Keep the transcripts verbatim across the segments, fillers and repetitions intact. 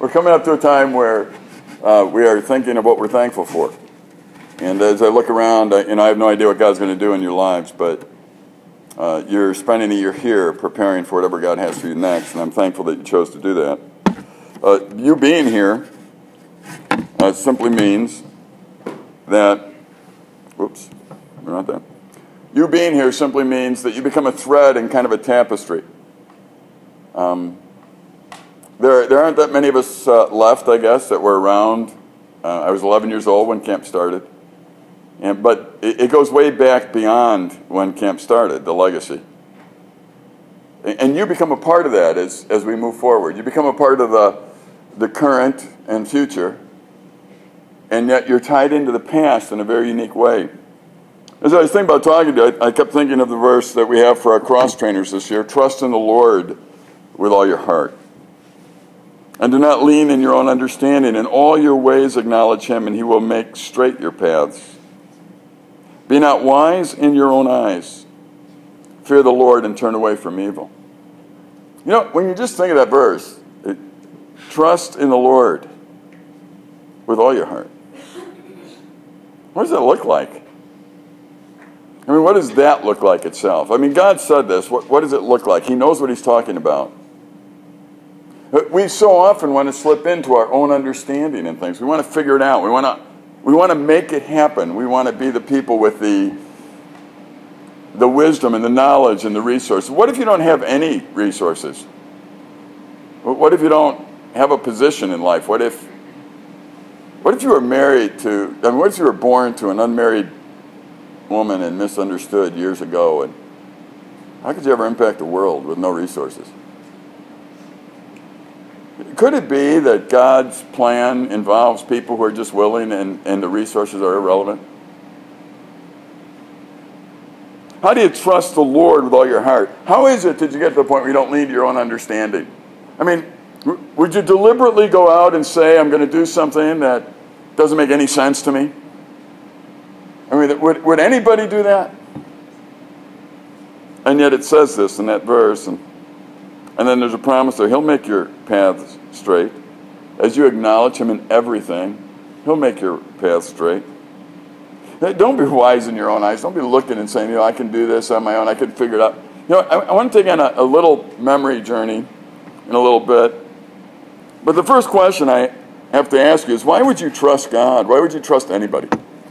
coming up to a time where uh, we are thinking of what we're thankful for. And as I look around, I, you know, I have no idea what God's going to do in your lives, but uh, you're spending a year here preparing for whatever God has for you next, and I'm thankful that you chose to do that. Uh, you being here uh, simply means that, whoops, we're not there. You being here simply means that you become a thread in kind of a tapestry. Um, there, there aren't that many of us uh, left, I guess, that were around. Uh, I was eleven years old when camp started. And, but it, it goes way back beyond when camp started, the legacy. And, and you become a part of that as, as we move forward. You become a part of the, the current and future. And yet you're tied into the past in a very unique way. As I was thinking about talking to you, I, I kept thinking of the verse that we have for our cross trainers this year. Trust in the Lord with all your heart. And do not lean in your own understanding. In all your ways acknowledge him, and he will make straight your paths. Be not wise in your own eyes. Fear the Lord and turn away from evil. You know, when you just think of that verse, it, trust in the Lord with all your heart. What does that look like? I mean, what does that look like itself? I mean, God said this. What, what does it look like? He knows what he's talking about. We so often want to slip into our own understanding and things. We want to figure it out. We want to, we want to make it happen. We want to be the people with the, the wisdom and the knowledge and the resources. What if you don't have any resources? What if you don't have a position in life? What if, what if you were married to, I mean, what if you were born to an unmarried woman and misunderstood years ago? And how could you ever impact the world with no resources? Could it be that God's plan involves people who are just willing and, and the resources are irrelevant? How do you trust the Lord with all your heart? How is it that you get to the point where you don't lean to your own understanding? I mean, would you deliberately go out and say, I'm going to do something that doesn't make any sense to me? I mean, would, would anybody do that? And yet it says this in that verse, and And then there's a promise there. He'll make your paths straight. As you acknowledge him in everything, he'll make your paths straight. Don't be wise in your own eyes. Don't be looking and saying, you know, I can do this on my own. I can figure it out. You know, I, I want to take on a, a little memory journey in a little bit. But the first question I have to ask you is, why would you trust God? Why would you trust anybody?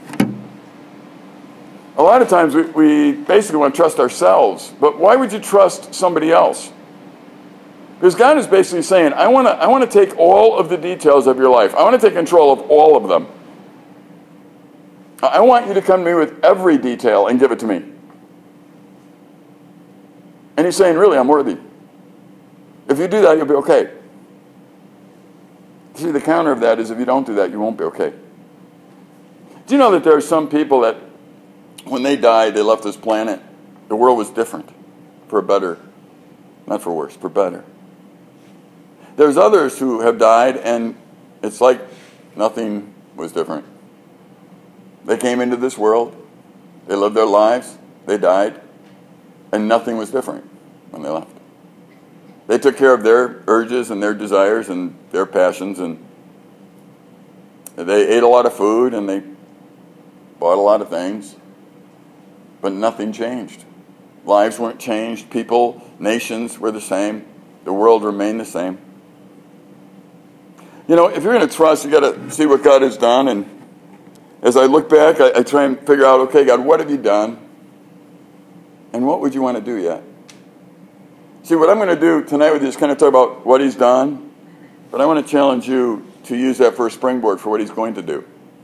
A lot of times we, we basically want to trust ourselves. But why would you trust somebody else? Because God is basically saying, I want to I want to take all of the details of your life. I want to take control of all of them. I want you to come to me with every detail and give it to me. And he's saying, really, I'm worthy. If you do that, you'll be okay. See, the counter of that is if you don't do that, you won't be okay. Do you know that there are some people that when they died, they left this planet, the world was different for better, not for worse, for better. There's others who have died, and it's like nothing was different. They came into this world, they lived their lives, they died, and nothing was different when they left. They took care of their urges and their desires and their passions, and they ate a lot of food, and they bought a lot of things, but nothing changed. Lives weren't changed. People, nations were the same. The world remained the same. You know, if you're going to trust, you got to see what God has done. And as I look back, I, I try and figure out, okay, God, what have you done? And what would you want to do yet? See, what I'm going to do tonight with you is kind of talk about what he's done. But I want to challenge you to use that for a springboard for what he's going to do.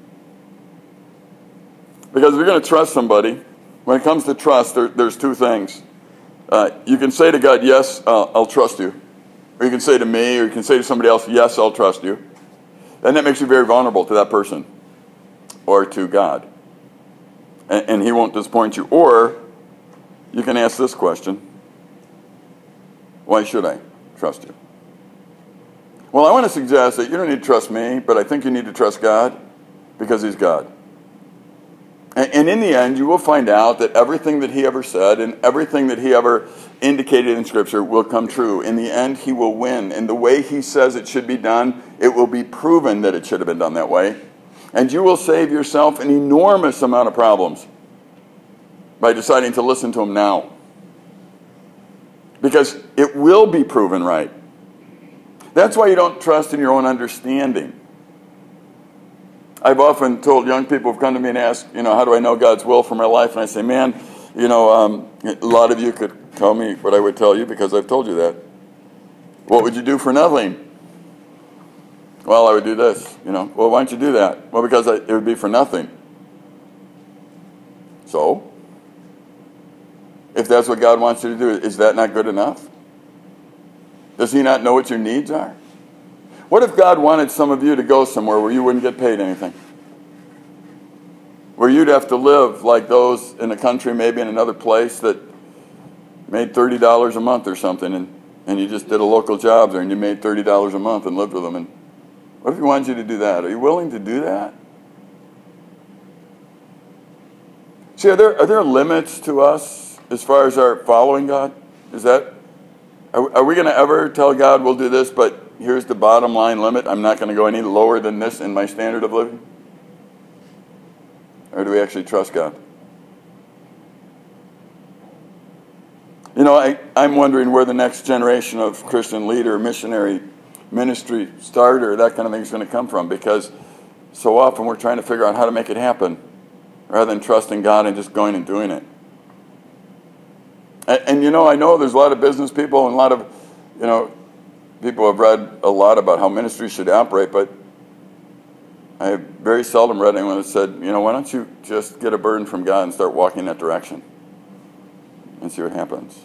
Because if you're going to trust somebody, when it comes to trust, there, there's two things. Uh, you can say to God, yes, uh, I'll trust you. Or you can say to me, or you can say to somebody else, yes, I'll trust you. And that makes you very vulnerable to that person or to God. And, and he won't disappoint you. Or you can ask this question, why should I trust you? Well, I want to suggest that you don't need to trust me, but I think you need to trust God because he's God. And, and in the end, you will find out that everything that he ever said and everything that he ever indicated in Scripture will come true. In the end, he will win. And the way he says it should be done, it will be proven that it should have been done that way. And you will save yourself an enormous amount of problems by deciding to listen to him now. Because it will be proven right. That's why you don't trust in your own understanding. I've often told young people who've come to me and asked, you know, how do I know God's will for my life? And I say, man, you know, um, a lot of you could tell me what I would tell you because I've told you that. What would you do for nothing? Well, I would do this, you know. Well, why don't you do that? Well, because I, it would be for nothing. So, if that's what God wants you to do, is that not good enough? Does he not know what your needs are? What if God wanted some of you to go somewhere where you wouldn't get paid anything? Where you'd have to live like those in a country, maybe in another place that made thirty dollars a month or something, and, and you just did a local job there and you made thirty dollars a month and lived with them. And what if he wanted you to do that? Are you willing to do that? See, are there, are there limits to us as far as our following God? Is that, are, are we going to ever tell God we'll do this, but here's the bottom line limit, I'm not going to go any lower than this in my standard of living? Or do we actually trust God? You know, I, I'm wondering where the next generation of Christian leader, missionary, ministry starter, that kind of thing is going to come from, because so often we're trying to figure out how to make it happen rather than trusting God and just going and doing it. And, and you know, I know there's a lot of business people and a lot of, you know, people have read a lot about how ministry should operate, but I have very seldom read anyone that said, you know, why don't you just get a burden from God and start walking in that direction and see what happens.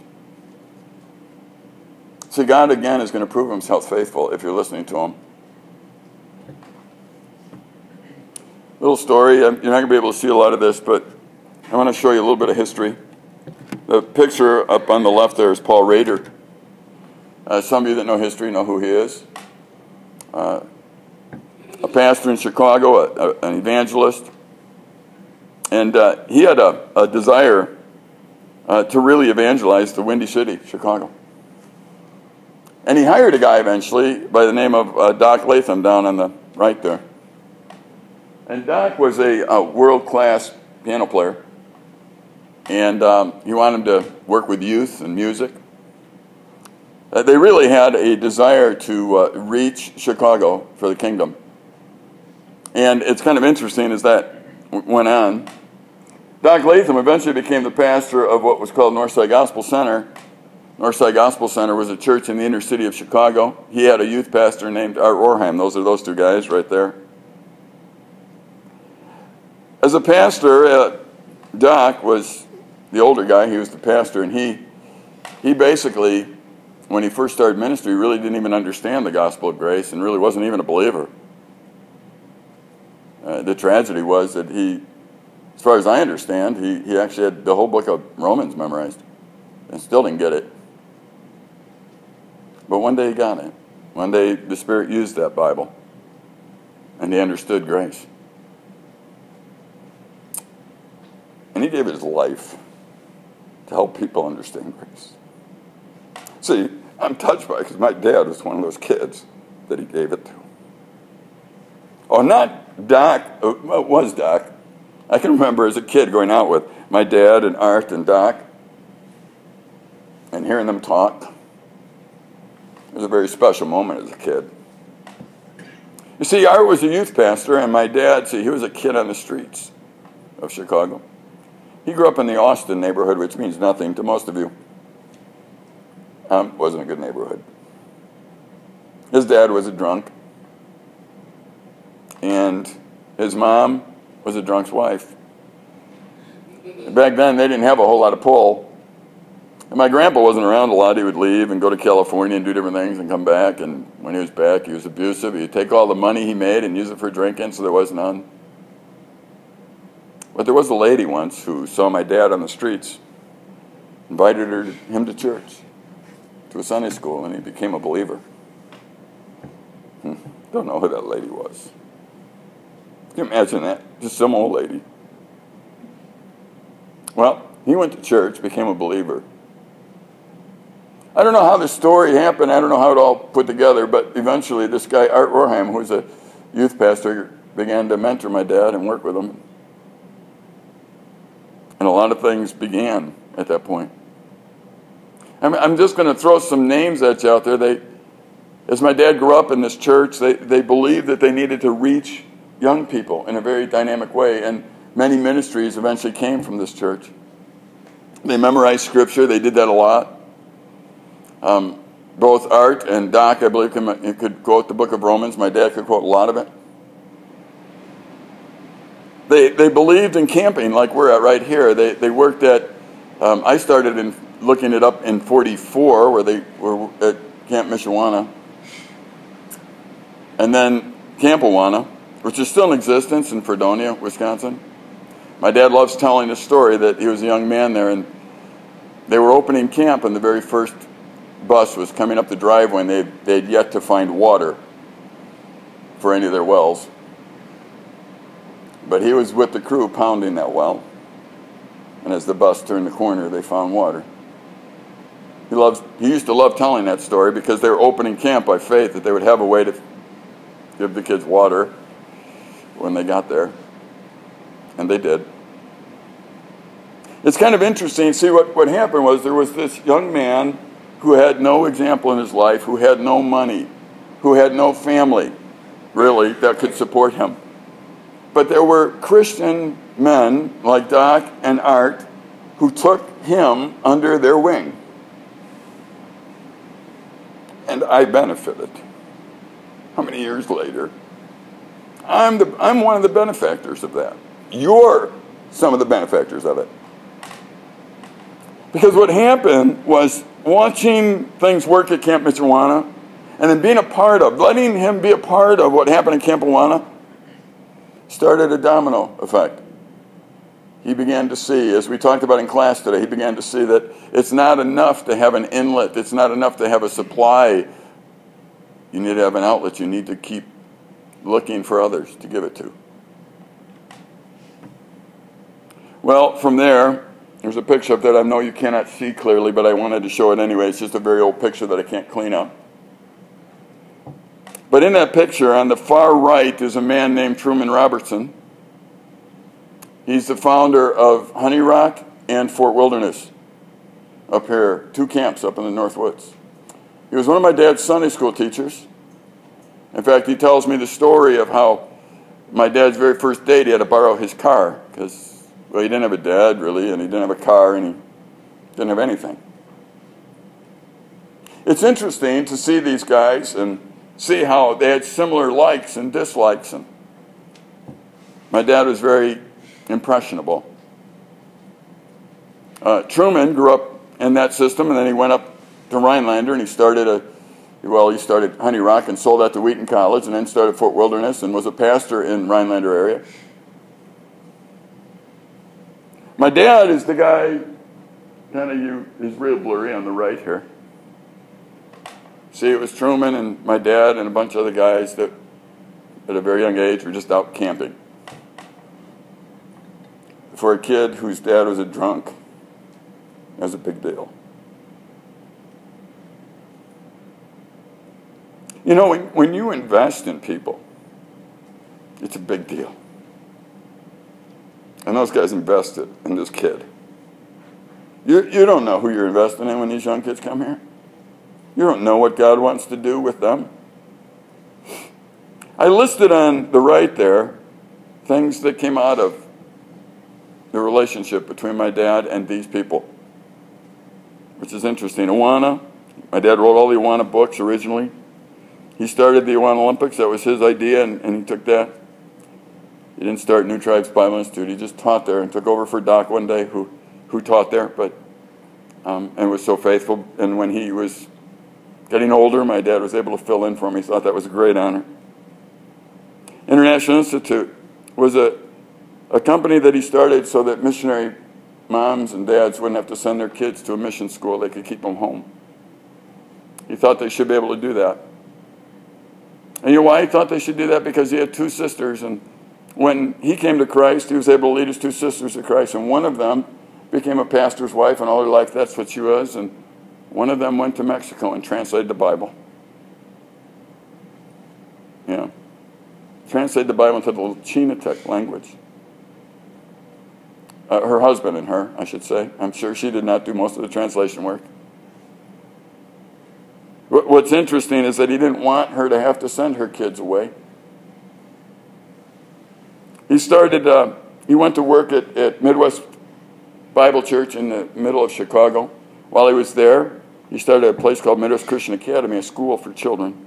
See, God, again, is going to prove himself faithful if you're listening to him. Little story. You're not going to be able to see a lot of this, but I want to show you a little bit of history. The picture up on the left there is Paul Rader. Uh, some of you that know history know who he is. Uh, a pastor in Chicago, a, a, an evangelist. And uh, he had a, a desire uh, to really evangelize the Windy City, Chicago. And he hired a guy eventually by the name of uh, Doc Latham down on the right there. And Doc was a, a world-class piano player. And um, he wanted to work with youth and music. Uh, they really had a desire to uh, reach Chicago for the kingdom. And it's kind of interesting as that w- went on. Doc Latham eventually became the pastor of what was called Northside Gospel Center. Northside Gospel Center was a church in the inner city of Chicago. He had a youth pastor named Art Orheim. Those are those two guys right there. As a pastor, uh, Doc was the older guy. He was the pastor, and he he basically, when he first started ministry, really didn't even understand the gospel of grace and really wasn't even a believer. Uh, the tragedy was that he, as far as I understand, he, he actually had the whole book of Romans memorized and still didn't get it. But one day he got it. One day the Spirit used that Bible and he understood grace. And he gave his life to help people understand grace. See, I'm touched by it because my dad was one of those kids that he gave it to. Oh, not Doc. Well, it was Doc. I can remember as a kid going out with my dad and Art and Doc and hearing them talk. It was a very special moment as a kid. You see, Art was a youth pastor, and my dad, see, he was a kid on the streets of Chicago. He grew up in the Austin neighborhood, which means nothing to most of you. Um, wasn't a good neighborhood. His dad was a drunk. And his mom was a drunk's wife. Back then, they didn't have a whole lot of pull. And my grandpa wasn't around a lot. He would leave and go to California and do different things and come back. And when he was back, he was abusive. He'd take all the money he made and use it for drinking, so there was none. But there was a lady once who saw my dad on the streets, invited her, him to church, to a Sunday school, and he became a believer. Hmm. Don't know who that lady was. Can you imagine that? Just some old lady Well, he went to church, became a believer. I don't know how this story happened. I don't know how it all put together, but eventually this guy, Art Orheim, who was a youth pastor, began to mentor my dad and work with him. And a lot of things began at that point. I'm, I'm just going to throw some names at you out there. They, as my dad grew up in this church, they, they believed that they needed to reach young people in a very dynamic way, and many ministries eventually came from this church. They memorized Scripture. They did that a lot. Um, both Art and Doc, I believe, can, could quote the book of Romans. My dad could quote a lot of it. They they believed in camping like we're at right here. They they worked at, um, I started in looking it up in forty-four, where they were at Camp Mishawanda. And then Camp Awana, which is still in existence in Fredonia, Wisconsin. My dad loves telling the story that he was a young man there, and they were opening camp, and the very first bus was coming up the driveway, and they they'd yet to find water for any of their wells. But he was with the crew pounding that well, and as the bus turned the corner, they found water. He loves. He used to love telling that story because they were opening camp by faith, that they would have a way to give the kids water when they got there, and they did. It's kind of interesting. See, what, what happened was there was this young man who had no example in his life, who had no money, who had no family, really, that could support him. But there were Christian men like Doc and Art who took him under their wing. And I benefited. How many years later? I'm the I'm one of the benefactors of that. You're some of the benefactors of it. Because what happened was watching things work at Camp Mishawanda, and then being a part of, letting him be a part of what happened at Camp Awana, started a domino effect. He began to see, as we talked about in class today, he began to see that it's not enough to have an inlet. It's not enough to have a supply. You need to have an outlet. You need to keep looking for others to give it to. Well, from there, there's a picture up that I know you cannot see clearly, but I wanted to show it anyway. It's just a very old picture that I can't clean up. But in that picture, on the far right, is a man named Truman Robertson. He's the founder of Honey Rock and Fort Wilderness up here, two camps up in the North Woods. He was one of my dad's Sunday school teachers. In fact, he tells me the story of how my dad's very first date, he had to borrow his car because, well, he didn't have a dad, really, and he didn't have a car, and he didn't have anything. It's interesting to see these guys and see how they had similar likes and dislikes. And my dad was very impressionable. Uh, Truman grew up in that system, and then he went up to Rhinelander, and he started a, well, he started Honey Rock and sold that to Wheaton College, and then started Fort Wilderness and was a pastor in Rhinelander area. My dad is the guy, kind of you, he's real blurry on the right here. See, it was Truman and my dad and a bunch of other guys that at a very young age were just out camping. For a kid whose dad was a drunk, that was a big deal. You know, when, when you invest in people, it's a big deal. And those guys invested in this kid. You, you don't know who you're investing in when these young kids come here. You don't know what God wants to do with them. I listed on the right there things that came out of the relationship between my dad and these people, which is interesting. Awana, my dad wrote all the Awana books originally. He started the Awana Olympics. That was his idea, and, and he took that. He didn't start New Tribes Bible Institute. He just taught there and took over for Doc one day, who, who taught there, but um, and was so faithful. And when he was getting older, my dad was able to fill in for him. He thought that was a great honor. International Institute was a, a company that he started so that missionary moms and dads wouldn't have to send their kids to a mission school. They could keep them home. He thought they should be able to do that. And you know why he thought they should do that? Because he had two sisters, and when he came to Christ, he was able to lead his two sisters to Christ, and one of them became a pastor's wife, and all her life that's what she was. And one of them went to Mexico and translated the Bible. Yeah. Translated the Bible into the Chinatec language. Uh, her husband and her, I should say. I'm sure she did not do most of the translation work. What's interesting is that he didn't want her to have to send her kids away. He started, uh, he went to work at, at Midwest Bible Church in the middle of Chicago. While he was there, he started a place called Midwest Christian Academy, a school for children.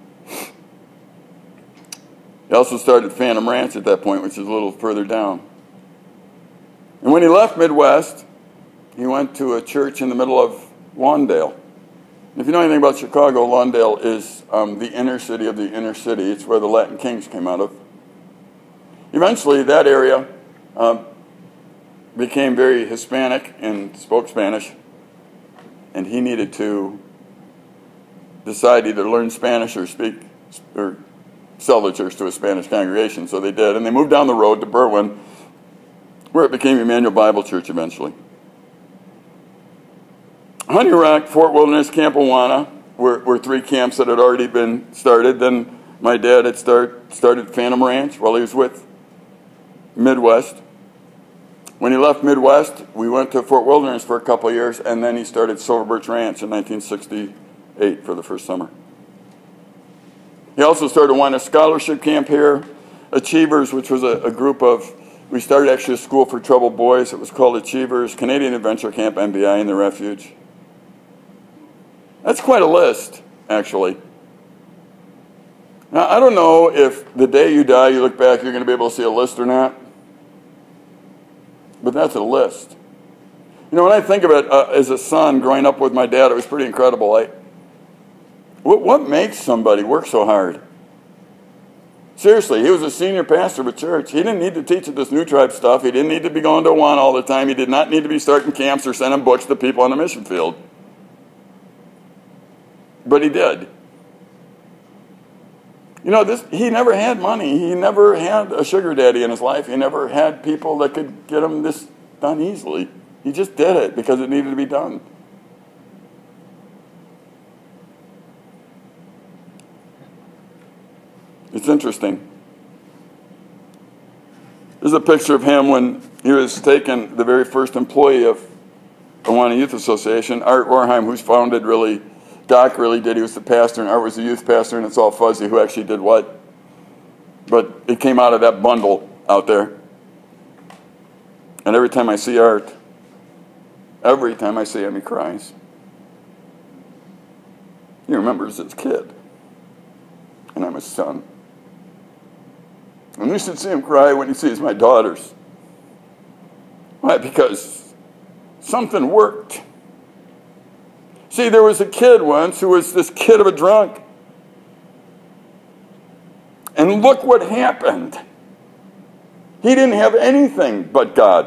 He also started Phantom Ranch at that point, which is a little further down. And when he left Midwest, he went to a church in the middle of Lawndale. If you know anything about Chicago, Lawndale is um, the inner city of the inner city. It's where the Latin Kings came out of. Eventually, that area uh, became very Hispanic and spoke Spanish, and he needed to decide either learn Spanish or speak or sell the church to a Spanish congregation. So they did, and they moved down the road to Berwyn, where it became Emmanuel Bible Church eventually. Honey Rock, Fort Wilderness, Camp Awana were, were three camps that had already been started. Then my dad had start, started Phantom Ranch while he was with Midwest. When he left Midwest, we went to Fort Wilderness for a couple of years, and then he started Silver Birch Ranch in nineteen sixty-eight for the first summer. He also started one a scholarship camp here, Achievers, which was a, a group of, we started actually a school for troubled boys. It was called Achievers, Canadian Adventure Camp, M B I, in the Refuge. That's quite a list, actually. Now, I don't know if the day you die, you look back, you're going to be able to see a list or not. But that's a list. You know, when I think of it uh, as a son growing up with my dad, it was pretty incredible. I, what, what makes somebody work so hard? Seriously, he was a senior pastor of a church. He didn't need to teach this New Tribe stuff. He didn't need to be going to Awana all the time. He did not need to be starting camps or sending books to people on the mission field. But he did. You know, this, he never had money. He never had a sugar daddy in his life. He never had people that could get him this done easily. He just did it because it needed to be done. It's interesting. This is a picture of him when he was taken, the very first employee of Awana Youth Association. Art Warheim, who's founded really, Doc really did. He was the pastor, and Art was the youth pastor, and it's all fuzzy who actually did what. But it came out of that bundle out there. And every time I see Art, every time I see him, he cries. He remembers his kid. And I'm his son. And you should see him cry when he sees my daughters. Why? Because something worked. See, there was a kid once who was this kid of a drunk. And look what happened. He didn't have anything but God.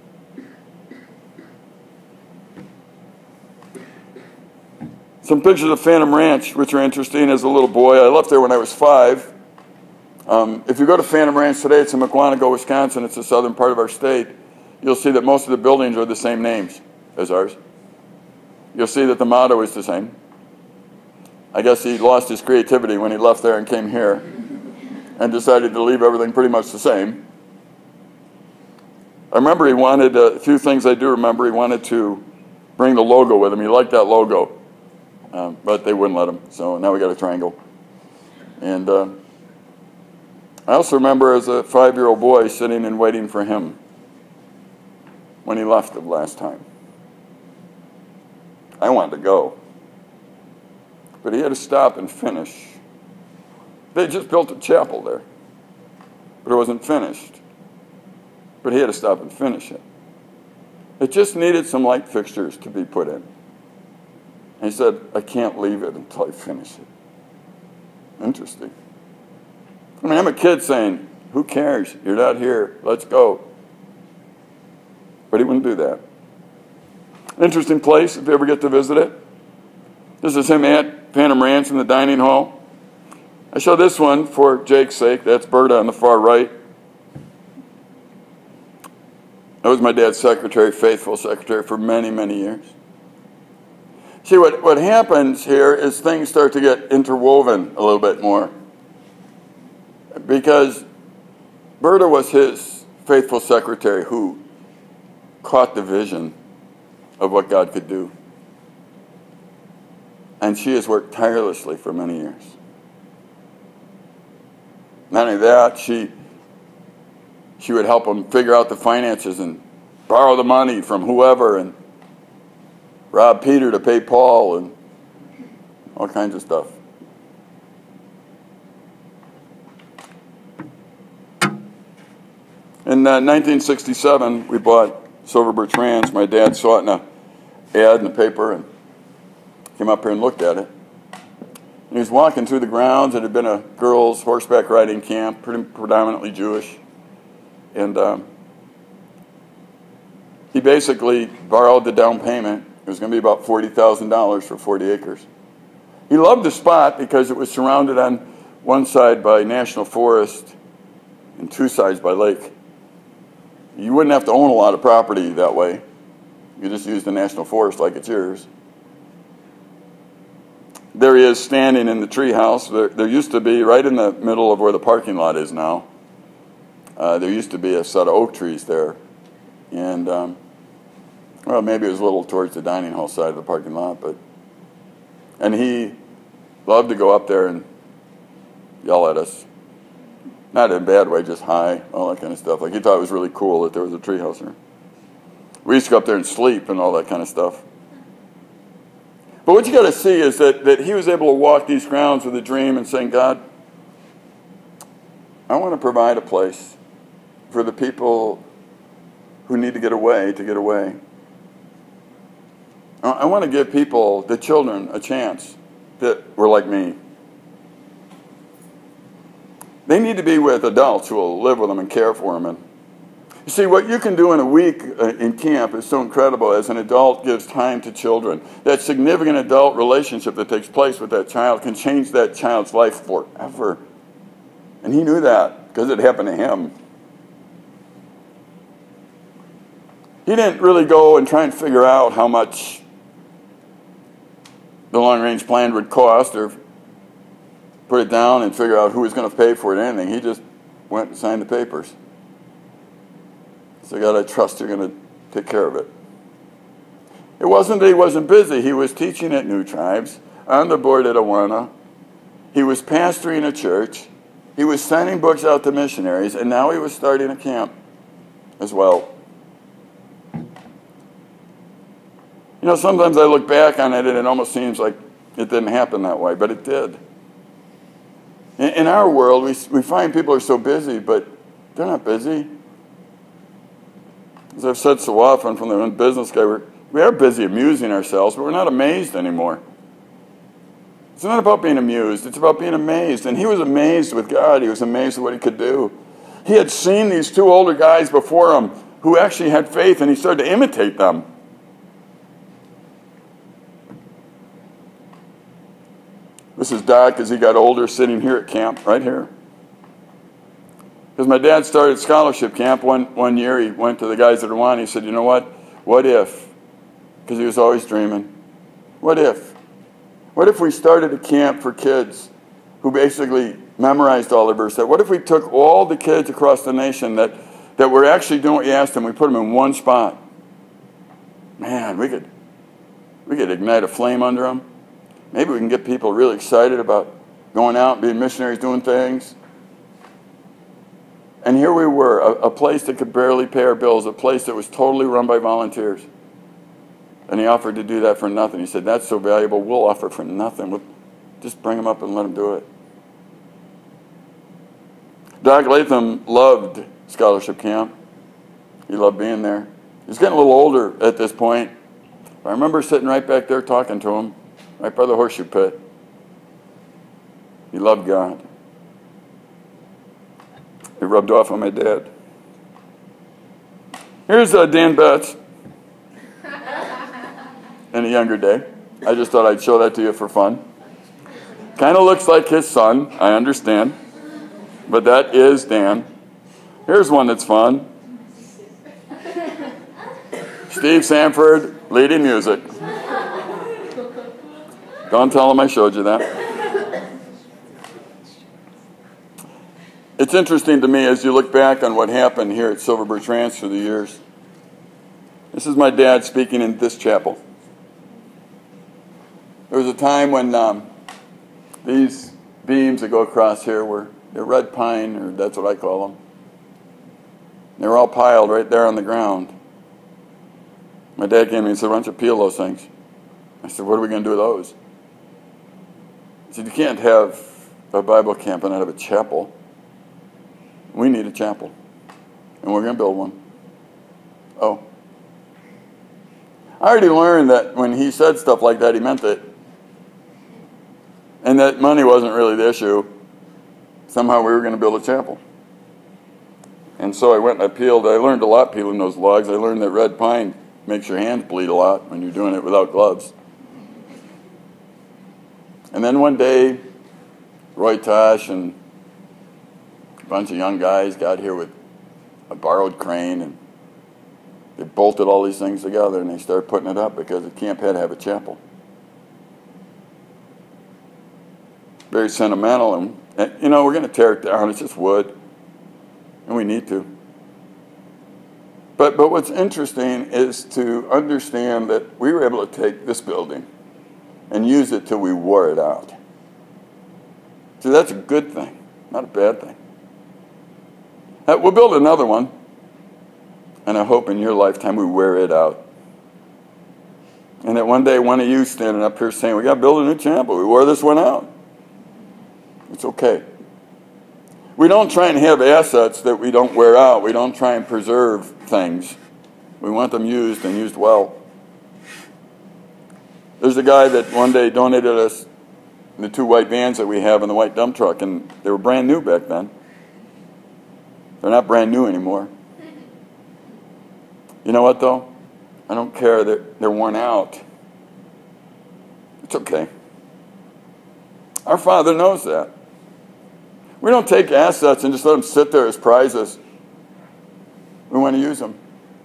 Some pictures of Phantom Ranch, which are interesting. As a little boy, I left there when I was five. Um, if you go to Phantom Ranch today, it's in McQuantico, Wisconsin. It's the southern part of our state. You'll see that most of the buildings are the same names as ours. You'll see that the motto is the same. I guess he lost his creativity when he left there and came here and decided to leave everything pretty much the same. I remember he wanted, a few things I do remember, he wanted to bring the logo with him. He liked that logo, um, but they wouldn't let him. So now we got a triangle. And uh, I also remember as a five-year-old boy sitting and waiting for him when he left the last time. I wanted to go. But he had to stop and finish. They just built a chapel there. But it wasn't finished. But he had to stop and finish it. It just needed some light fixtures to be put in. And he said, I can't leave it until I finish it. Interesting. I mean, I'm a kid saying, who cares? You're not here. Let's go. But he wouldn't do that. Interesting place if you ever get to visit it. This is him at Phantom Ranch in the dining hall. I show this one for Jake's sake. That's Berta on the far right. I was my dad's secretary, faithful secretary, for many, many years. See, what, what happens here is things start to get interwoven a little bit more. Because Berta was his faithful secretary who caught the vision of what God could do. And she has worked tirelessly for many years. Not only that, she, she would help him figure out the finances and borrow the money from whoever and rob Peter to pay Paul and all kinds of stuff. In uh, nineteen sixty-seven, we bought Silver Bertrands. My dad saw it in an ad in the paper and came up here and looked at it. And he was walking through the grounds. It had been a girls' horseback riding camp, pretty predominantly Jewish. And um, he basically borrowed the down payment. It was going to be about forty thousand dollars for forty acres. He loved the spot because it was surrounded on one side by national forest and two sides by lake. You wouldn't have to own a lot of property that way. You just use the national forest like it's yours. There he is standing in the tree house. There, there used to be, right in the middle of where the parking lot is now, uh, there used to be a set of oak trees there. And, um, well, maybe it was a little towards the dining hall side of the parking lot. But, and he loved to go up there and yell at us. Not in a bad way, just hi, all that kind of stuff. Like, he thought it was really cool that there was a tree house there. We used to go up there and sleep and all that kind of stuff. But what you got to see is that, that he was able to walk these grounds with a dream and saying, God, I want to provide a place for the people who need to get away to get away. I want to give people, the children, a chance that were like me. They need to be with adults who will live with them and care for them. And you see, what you can do in a week in camp is so incredible as an adult gives time to children. That significant adult relationship that takes place with that child can change that child's life forever. And he knew that because it happened to him. He didn't really go and try and figure out how much the long-range plan would cost or put it down and figure out who was going to pay for it or anything. He just went and signed the papers. So God, I trust you're going to take care of it. It wasn't that he wasn't busy. He was teaching at New Tribes, on the board at Awana. He was pastoring a church. He was sending books out to missionaries, and now he was starting a camp as well. You know, sometimes I look back on it and it almost seems like it didn't happen that way, but it did. In, in our world, we, we find people are so busy, but they're not busy. As I've said so often from the business guy, we're, we are busy amusing ourselves, but we're not amazed anymore. It's not about being amused. It's about being amazed. And he was amazed with God. He was amazed at what he could do. He had seen these two older guys before him who actually had faith, and he started to imitate them. This is Doc as he got older, sitting here at camp, right here. Because my dad started scholarship camp one, one year. He went to the guys at Awana. He said, you know what? What if? Because he was always dreaming. What if? What if we started a camp for kids who basically memorized all the verses? What if we took all the kids across the nation that, that were actually doing what you asked them, we put them in one spot? Man, we could, we could ignite a flame under them. Maybe we can get people really excited about going out and being missionaries, doing things. And here we were, a, a place that could barely pay our bills, a place that was totally run by volunteers. And he offered to do that for nothing. He said, that's so valuable, we'll offer for nothing. We'll just bring them up and let them do it. Doc Latham loved scholarship camp. He loved being there. He was getting a little older at this point. I remember sitting right back there talking to him, right by the horseshoe pit. He loved God. It rubbed off on my dad. Here's uh, Dan Betts in a younger day. I just thought I'd show that to you for fun. Kind of looks like his son, I understand. But that is Dan. Here's one that's fun. Steve Sanford, leading music. Don't tell him I showed you that. It's interesting to me as you look back on what happened here at Silver Birch Ranch through the years. This is my dad speaking in this chapel. There was a time when um, these beams that go across here were they're red pine, or that's what I call them. They were all piled right there on the ground. My dad came to me and said, "Why don't you peel those things?" I said, "What are we going to do with those?" He said, "You can't have a Bible camp and not have a chapel. We need a chapel, and we're going to build one." Oh. I already learned that when he said stuff like that, he meant it. And that money wasn't really the issue. Somehow we were going to build a chapel. And so I went and I peeled. I learned a lot peeling those logs. I learned that red pine makes your hands bleed a lot when you're doing it without gloves. And then one day, Roy Tosh and a bunch of young guys got here with a borrowed crane, and they bolted all these things together, and they started putting it up because the camp had to have a chapel. Very sentimental, and, and you know, we're going to tear it down. It's just wood, and we need to. But but what's interesting is to understand that we were able to take this building and use it till we wore it out. So that's a good thing, not a bad thing. Uh, we'll build another one, and I hope in your lifetime we wear it out. And that one day one of you standing up here saying, "We got to build a new chapel. We wore this one out." It's okay. We don't try and have assets that we don't wear out. We don't try and preserve things. We want them used and used well. There's a guy that one day donated us the two white vans that we have and the white dump truck, and they were brand new back then. They're not brand new anymore. You know what, though? I don't care that they're worn out. It's okay. Our Father knows that. We don't take assets and just let them sit there as prizes. We want to use them.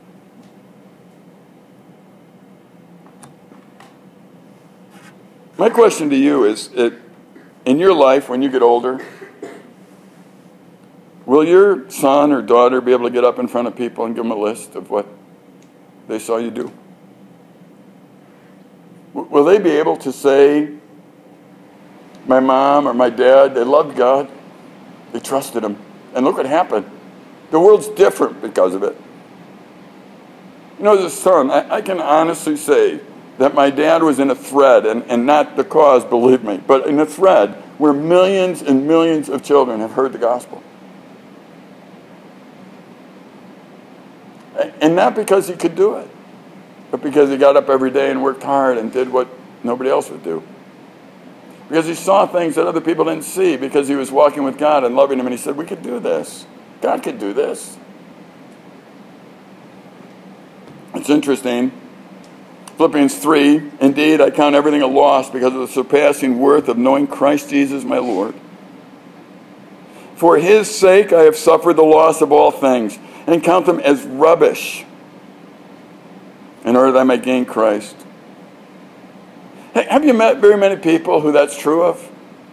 My question to you is, it, in your life, when you get older, will your son or daughter be able to get up in front of people and give them a list of what they saw you do? Will they be able to say, "My mom or my dad, they loved God, they trusted him, and look what happened. The world's different because of it." You know, as a son, I, I can honestly say that my dad was in a thread, and, and not the cause, believe me, but in a thread where millions and millions of children have heard the gospel. And not because he could do it, but because he got up every day and worked hard and did what nobody else would do. Because he saw things that other people didn't see, because he was walking with God and loving him, and he said, "We could do this. God could do this." It's interesting. Philippians three, "Indeed, I count everything a loss because of the surpassing worth of knowing Christ Jesus my Lord. For his sake I have suffered the loss of all things, and count them as rubbish, in order that I may gain Christ." Hey, have you met very many people who that's true of?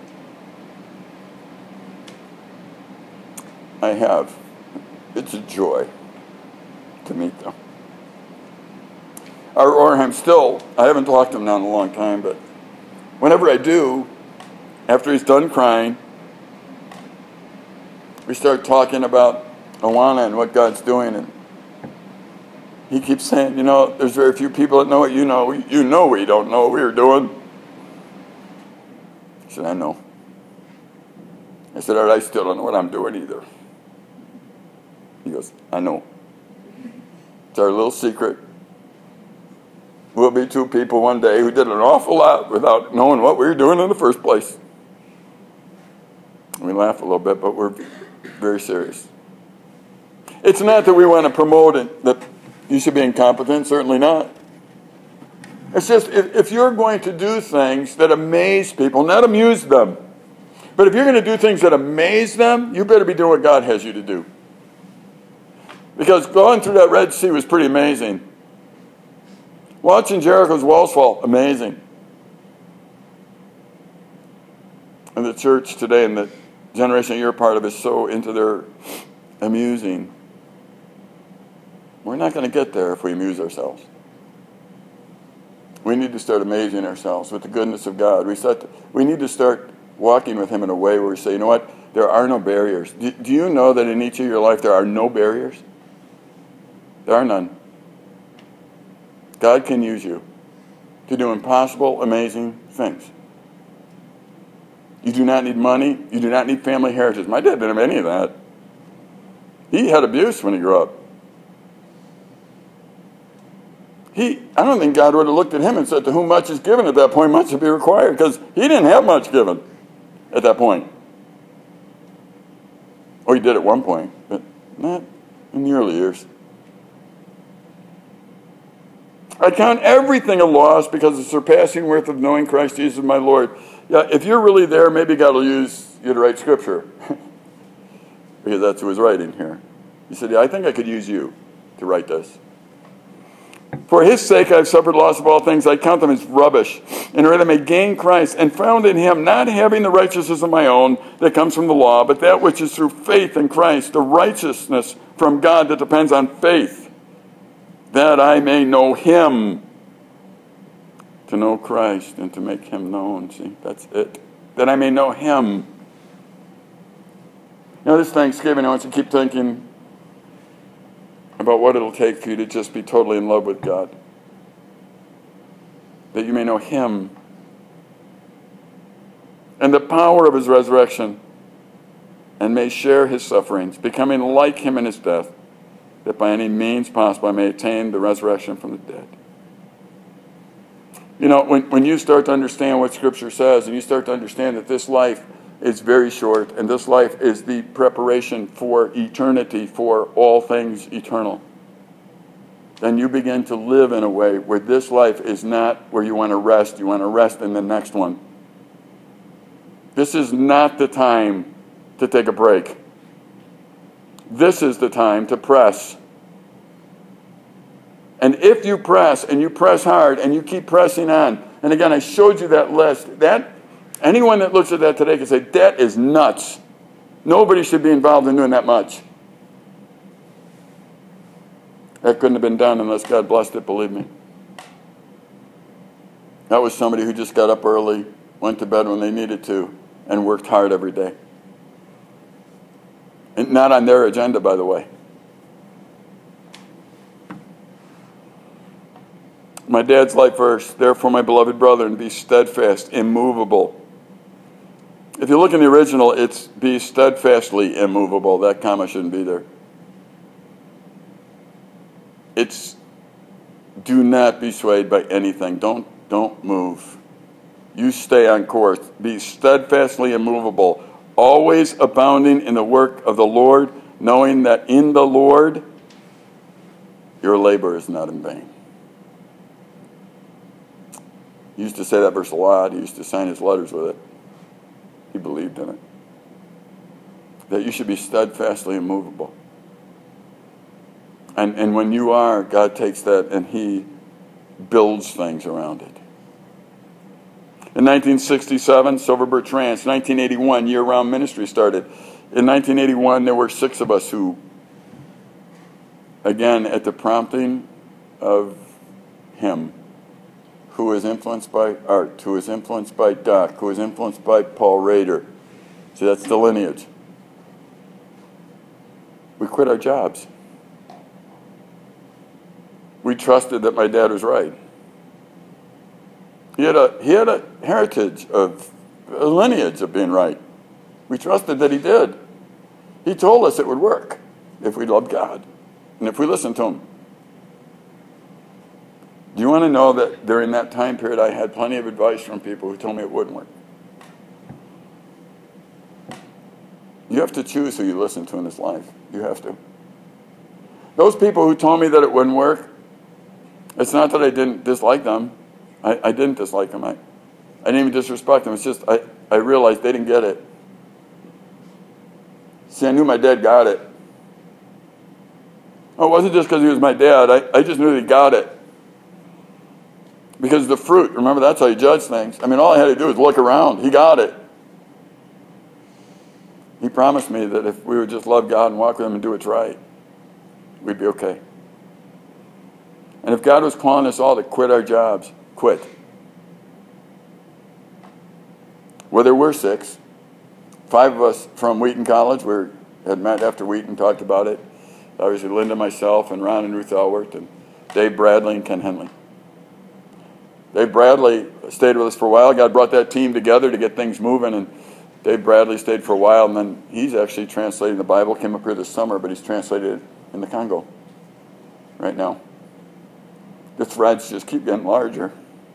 I have. It's a joy to meet them. Or, or I'm still, I haven't talked to him now in a long time, but whenever I do, after he's done crying, we start talking about Awana and what God's doing, and he keeps saying, "You know, there's very few people that know what you know. You know we don't know what we were doing." I said, "I know." I said, "All right, I still don't know what I'm doing either." He goes, "I know. It's our little secret. We'll be two people one day who did an awful lot without knowing what we were doing in the first place." And we laugh a little bit, but we're very serious. It's not that we want to promote it, that you should be incompetent, certainly not. It's just, if, if you're going to do things that amaze people, not amuse them, but if you're going to do things that amaze them, you better be doing what God has you to do. Because going through that Red Sea was pretty amazing. Watching Jericho's walls fall, amazing. And the church today and the generation you're a part of is so into their amusing. We're not going to get there if we amuse ourselves. We need to start amazing ourselves with the goodness of God. We, start to, we need to start walking with him in a way where we say, you know what, there are no barriers. Do, do you know that in each of your life there are no barriers? There are none. God can use you to do impossible, amazing things. You do not need money. You do not need family heritage. My dad didn't have any of that. He had abuse when he grew up. He, I don't think God would have looked at him and said, to whom much is given at that point, much will be required, because he didn't have much given at that point. Or he did at one point, but not in the early years. I count everything a loss because of the surpassing worth of knowing Christ Jesus my Lord. Yeah, if you're really there, maybe God will use you to write Scripture. Because that's who was writing here. He said, yeah, I think I could use you to write this. For his sake I have suffered loss of all things. I count them as rubbish, in order that I may gain Christ, and found in him, not having the righteousness of my own that comes from the law, but that which is through faith in Christ, the righteousness from God that depends on faith, that I may know him, to know Christ and to make him known. See, that's it. That I may know him. You know, this Thanksgiving, I want you to keep thinking about what it'll take for you to just be totally in love with God. That you may know him and the power of his resurrection, and may share his sufferings, becoming like him in his death, that by any means possible I may attain the resurrection from the dead. You know, when, when you start to understand what Scripture says, and you start to understand that this life is very short, and this life is the preparation for eternity, for all things eternal, then you begin to live in a way where this life is not where you want to rest. You want to rest in the next one. This is not the time to take a break. This is the time to press. And if you press, and you press hard, and you keep pressing on, and again, I showed you that list, that anyone that looks at that today can say, that is nuts. Nobody should be involved in doing that much. That couldn't have been done unless God blessed it, believe me. That was somebody who just got up early, went to bed when they needed to, and worked hard every day. And not on their agenda, by the way. My dad's life verse, therefore, my beloved brethren, be steadfast, immovable. If you look in the original, it's be steadfastly immovable. That comma shouldn't be there. It's do not be swayed by anything. Don't, don't move. You stay on course. Be steadfastly immovable, always abounding in the work of the Lord, knowing that in the Lord your labor is not in vain. He used to say that verse a lot. He used to sign his letters with it. He believed in it. That you should be steadfastly immovable. And, and when you are, God takes that and he builds things around it. In nineteen sixty-seven, Silverbird Trance. nineteen eighty-one, year-round ministry started. In nineteen eighty-one, there were six of us who, again, at the prompting of him, who was influenced by Art, who was influenced by Doc, who was influenced by Paul Rader. See, that's the lineage. We quit our jobs. We trusted that my dad was right. He had a, he had a heritage of, a lineage of being right. We trusted that he did. He told us it would work if we loved God and if we listened to him. Do you want to know that during that time period I had plenty of advice from people who told me it wouldn't work? You have to choose who you listen to in this life. You have to. Those people who told me that it wouldn't work, it's not that I didn't dislike them. I, I didn't dislike them. I, I didn't even disrespect them. It's just I, I realized they didn't get it. See, I knew my dad got it. Oh, it wasn't just because he was my dad. I, I just knew he got it. Because the fruit, remember, that's how you judge things. I mean, all I had to do was look around. He got it. He promised me that if we would just love God and walk with him and do what's right, we'd be okay. And if God was calling us all to quit our jobs, quit. Whether we're six, five of us from Wheaton College, we had met after Wheaton, talked about it. Obviously, Linda, myself, and Ron and Ruth Elwert, and Dave Bradley and Ken Henley. Dave Bradley stayed with us for a while. God brought that team together to get things moving, and Dave Bradley stayed for a while, and then he's actually translating the Bible. Came up here this summer, but he's translated it in the Congo right now. The threads just keep getting larger.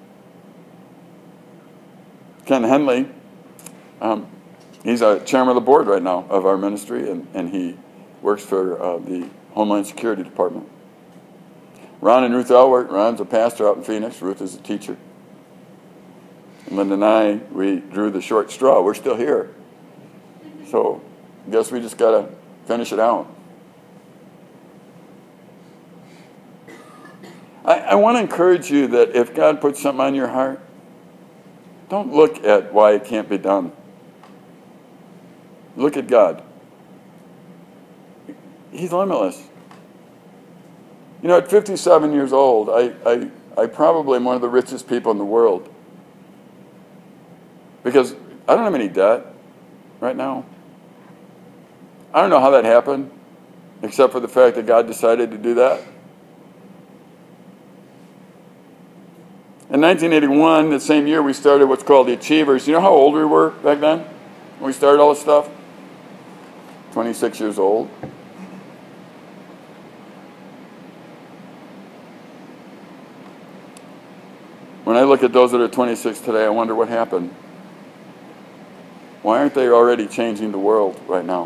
Ken Henley, um, he's a chairman of the board right now of our ministry, and, and he works for uh, the Homeland Security Department. Ron and Ruth Elwert, Ron's a pastor out in Phoenix, Ruth is a teacher. And Linda and I, we drew the short straw. We're still here. So I guess we just got to finish it out. I, I want to encourage you that if God puts something on your heart, don't look at why it can't be done. Look at God. He's limitless. You know, at fifty-seven years old, I, I, I probably am one of the richest people in the world. Because I don't have any debt right now. I don't know how that happened, except for the fact that God decided to do that. In nineteen eighty-one, the same year, we started what's called the Achievers. You know how old we were back then when we started all this stuff? twenty-six years old. When I look at those that are twenty-six today, I wonder what happened. Why aren't they already changing the world right now?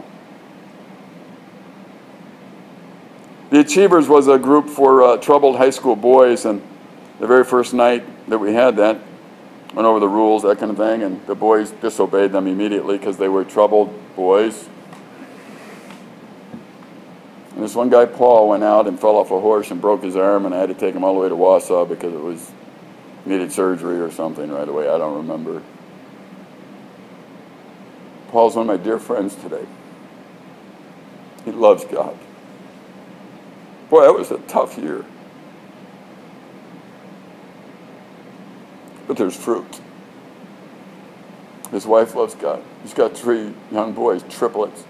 The Achievers was a group for uh, troubled high school boys, and the very first night that we had that, went over the rules, that kind of thing, and the boys disobeyed them immediately because they were troubled boys. And this one guy, Paul, went out and fell off a horse and broke his arm, and I had to take him all the way to Wausau because it was needed surgery or something right away. I don't remember. Paul's one of my dear friends today. He loves God. Boy, that was a tough year. But there's fruit. His wife loves God. He's got three young boys, triplets.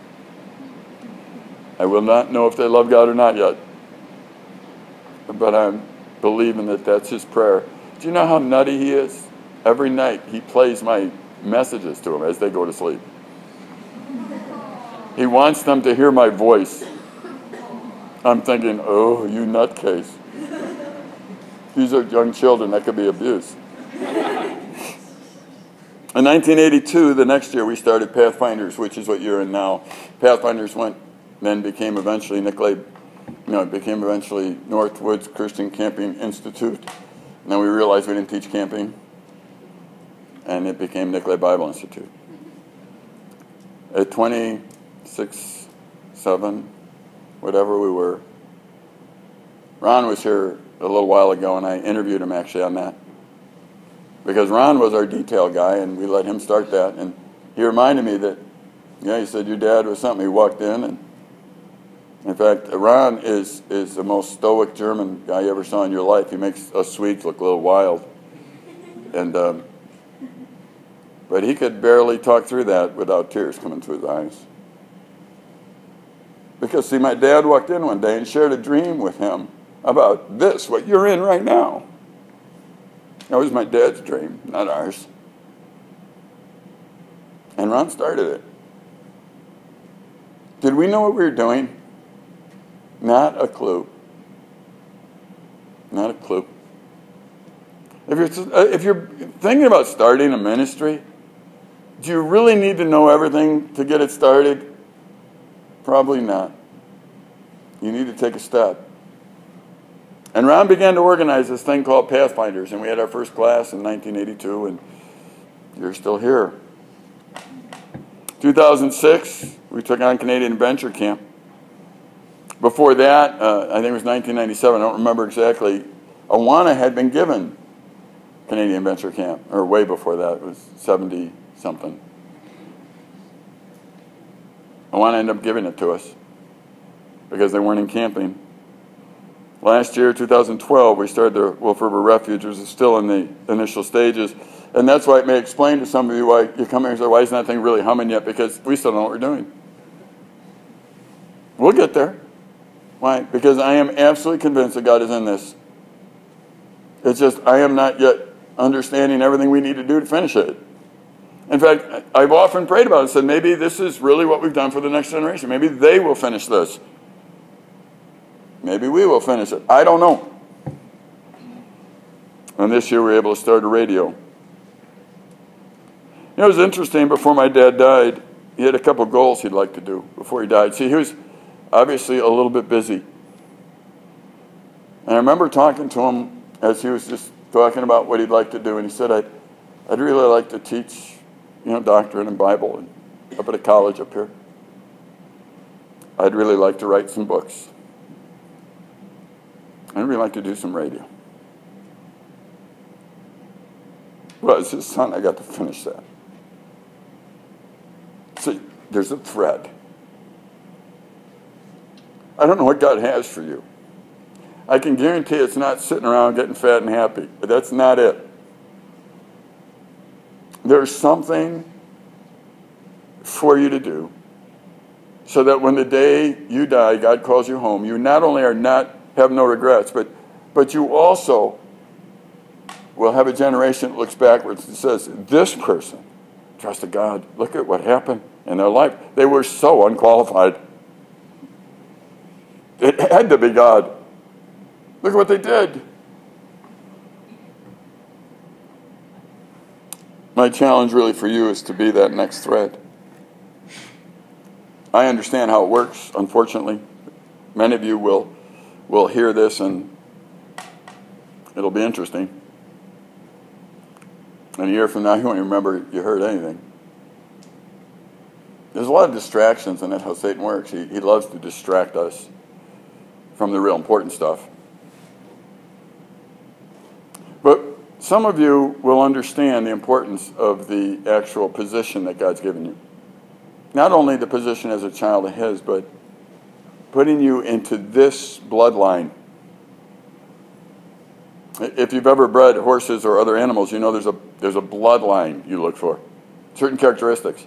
I will not know if they love God or not yet. But I'm believing that that's his prayer. Do you know how nutty he is? Every night he plays my messages to them as they go to sleep. He wants them to hear my voice. I'm thinking, oh, you nutcase. These are young children that could be abused. In nineteen eighty-two, the next year, we started Pathfinders, which is what you're in now. Pathfinders went, then became eventually Nicolay, no, it became eventually Northwoods Christian Camping Institute. And then we realized we didn't teach camping, and it became Nicolay Bible Institute. At twenty-six, seven, whatever we were, Ron was here a little while ago, and I interviewed him actually on that. Because Ron was our detail guy, and we let him start that. And he reminded me that, yeah, he said, your dad was something. He walked in, and in fact, Ron is, is the most stoic German guy you ever saw in your life. He makes us Swedes look a little wild. And um, but he could barely talk through that without tears coming to his eyes. Because, see, my dad walked in one day and shared a dream with him about this, what you're in right now. That was my dad's dream, not ours. And Ron started it. Did we know what we were doing? Not a clue. Not a clue. If you're, if you're thinking about starting a ministry, do you really need to know everything to get it started? Probably not. You need to take a step. And Ron began to organize this thing called Pathfinders, and we had our first class in nineteen eighty-two, and you're still here. two thousand six, we took on Canadian Adventure Camp. Before that, uh, I think it was nineteen ninety-seven, I don't remember exactly, Awana had been given Canadian Venture Camp, or way before that. It was seventy-something. Awana ended up giving it to us because they weren't in camping. Last year, two thousand twelve, we started the Wolf River Refuge, which is still in the initial stages. And that's why it may explain to some of you why you come here and say, why isn't that thing really humming yet? Because we still don't know what we're doing. We'll get there. Why? Because I am absolutely convinced that God is in this. It's just I am not yet understanding everything we need to do to finish it. In fact, I've often prayed about it and said, maybe this is really what we've done for the next generation. Maybe they will finish this. Maybe we will finish it. I don't know. And this year we were able to start a radio. You know, it was interesting, before my dad died, he had a couple goals he'd like to do before he died. See, he was obviously a little bit busy. And I remember talking to him as he was just talking about what he'd like to do, and he said, I'd, I'd really like to teach, you know, doctrine and Bible and up at a college up here. I'd really like to write some books. I'd really like to do some radio. Well, as his son, I got to finish that. See, there's a thread. I don't know what God has for you. I can guarantee it's not sitting around getting fat and happy, but that's not it. There's something for you to do so that when the day you die, God calls you home, you not only are not have no regrets, but but you also will have a generation that looks backwards and says, this person trusted God. Look at what happened in their life. They were so unqualified. It had to be God. Look at what they did. My challenge really for you is to be that next thread. I understand how it works, unfortunately. Many of you will, will hear this and it'll be interesting. And a year from now, you won't even remember you heard anything. There's a lot of distractions, and that's how Satan works. He, he loves to distract us from the real important stuff. But some of you will understand the importance of the actual position that God's given you. Not only the position as a child of His, but putting you into this bloodline. If you've ever bred horses or other animals, you know there's a there's a bloodline you look for. Certain characteristics.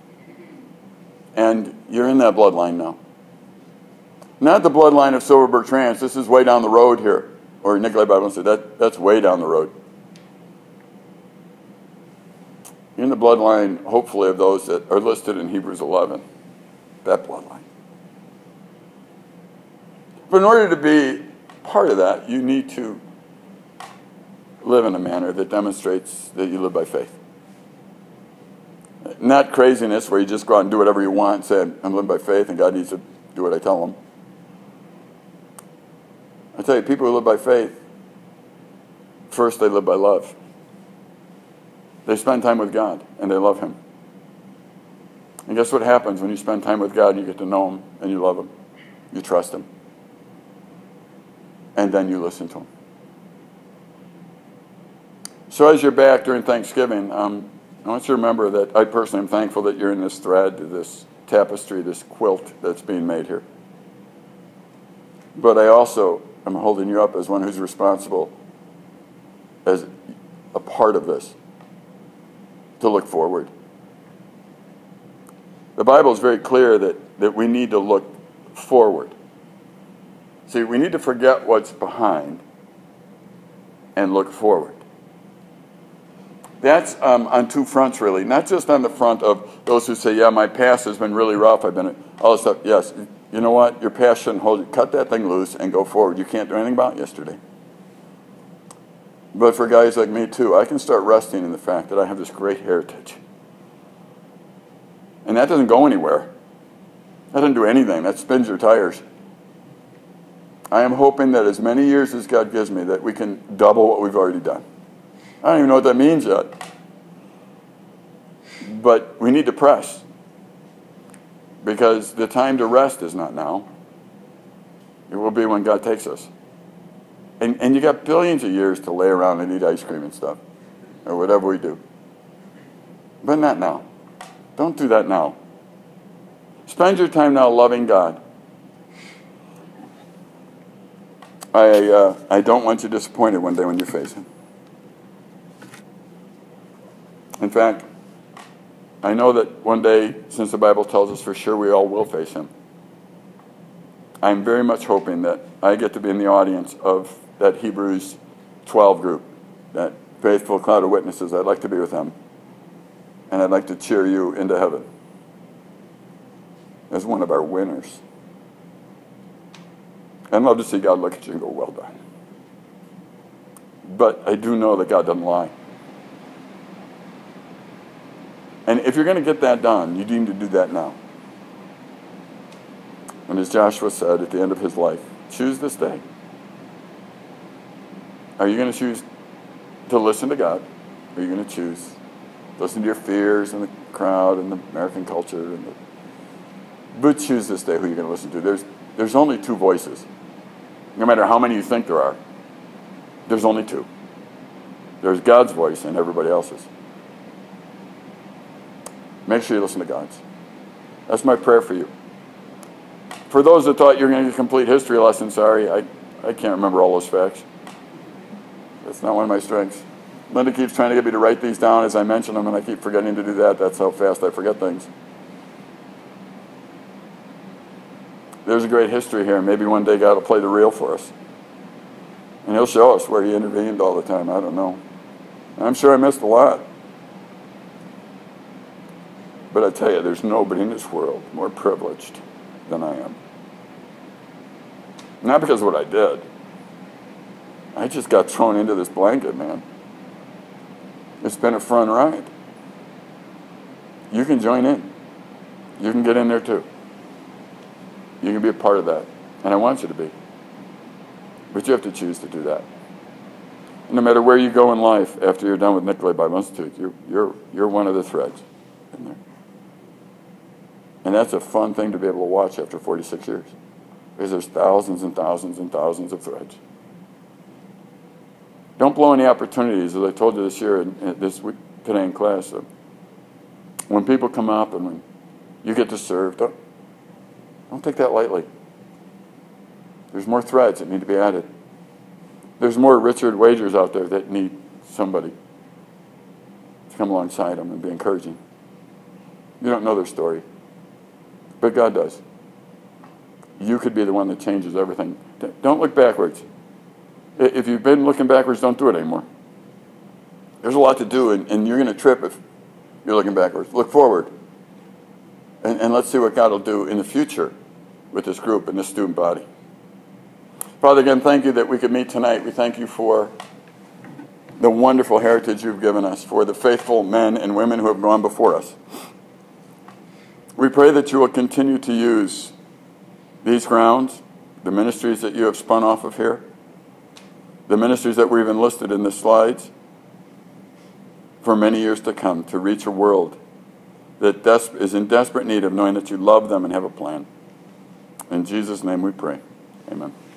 And you're in that bloodline now. Not the bloodline of Silver Birch Ranch. This is way down the road here. Or Nikolai Bible said that that's way down the road. You're in the bloodline, hopefully, of those that are listed in Hebrews eleven. That bloodline. But in order to be part of that, you need to live in a manner that demonstrates that you live by faith. Not craziness where you just go out and do whatever you want and say, I'm living by faith and God needs to do what I tell him. I tell you, people who live by faith, first they live by love. They spend time with God and they love Him. And guess what happens when you spend time with God and you get to know Him and you love Him? You trust Him. And then you listen to Him. So as you're back during Thanksgiving, um, I want you to remember that I personally am thankful that you're in this thread, this tapestry, this quilt that's being made here. But I also am holding you up as one who's responsible as a part of this, to look forward. The Bible is very clear that, that we need to look forward. See, we need to forget what's behind and look forward. That's um, on two fronts, really. Not just on the front of those who say, yeah, my past has been really rough. I've been all this stuff. Yes, you know what? Your past shouldn't hold you. Cut that thing loose and go forward. You can't do anything about yesterday. But for guys like me, too, I can start resting in the fact that I have this great heritage. And that doesn't go anywhere. That doesn't do anything. That spins your tires. I am hoping that as many years as God gives me, that we can double what we've already done. I don't even know what that means yet. But we need to press. Because the time to rest is not now. It will be when God takes us. And, and you got billions of years to lay around and eat ice cream and stuff, or whatever we do. But not now. Don't do that now. Spend your time now loving God. I uh, I don't want you disappointed one day when you face Him. In fact, I know that one day, since the Bible tells us for sure we all will face Him, I'm very much hoping that I get to be in the audience of that Hebrews twelve group, that faithful cloud of witnesses. I'd like to be with them. And I'd like to cheer you into heaven as one of our winners. I'd love to see God look at you and go, well done. But I do know that God doesn't lie. And if you're going to get that done, you need to do that now. And as Joshua said at the end of his life, choose this day. Are you going to choose to listen to God? Or are you going to choose to listen to your fears and the crowd and the American culture? And the... But choose this day who you're going to listen to. There's, there's only two voices. No matter how many you think there are, there's only two. There's God's voice and everybody else's. Make sure you listen to God's. That's my prayer for you. For those that thought you were going to get a complete history lesson, sorry, I, I can't remember all those facts. That's not one of my strengths. Linda keeps trying to get me to write these down as I mention them, and I keep forgetting to do that. That's how fast I forget things. There's a great history here. Maybe one day God will play the reel for us. And He'll show us where He intervened all the time. I don't know. And I'm sure I missed a lot. But I tell you, there's nobody in this world more privileged than I am. Not because of what I did. I just got thrown into this blanket, man. It's been a fun ride. You can join in. You can get in there too. You can be a part of that. And I want you to be. But you have to choose to do that. And no matter where you go in life after you're done with Nicolay Bible Institute, you're, you're, you're one of the threads in there. And that's a fun thing to be able to watch after forty-six years. Because there's thousands and thousands and thousands of threads. Don't blow any opportunities, as I told you this year, and this week, today in class. So when people come up and when you get to serve, don't, don't take that lightly. There's more threads that need to be added. There's more Richard Wagers out there that need somebody to come alongside them and be encouraging. You don't know their story, but God does. You could be the one that changes everything. Don't look backwards. If you've been looking backwards, don't do it anymore. There's a lot to do, and, and you're going to trip if you're looking backwards. Look forward. And, and let's see what God will do in the future with this group and this student body. Father, again, thank you that we could meet tonight. We thank you for the wonderful heritage you've given us, for the faithful men and women who have gone before us. We pray that you will continue to use these grounds, the ministries that you have spun off of here, the ministries that were even listed in the slides, for many years to come, to reach a world that des- is in desperate need of knowing that you love them and have a plan. In Jesus' name we pray. Amen.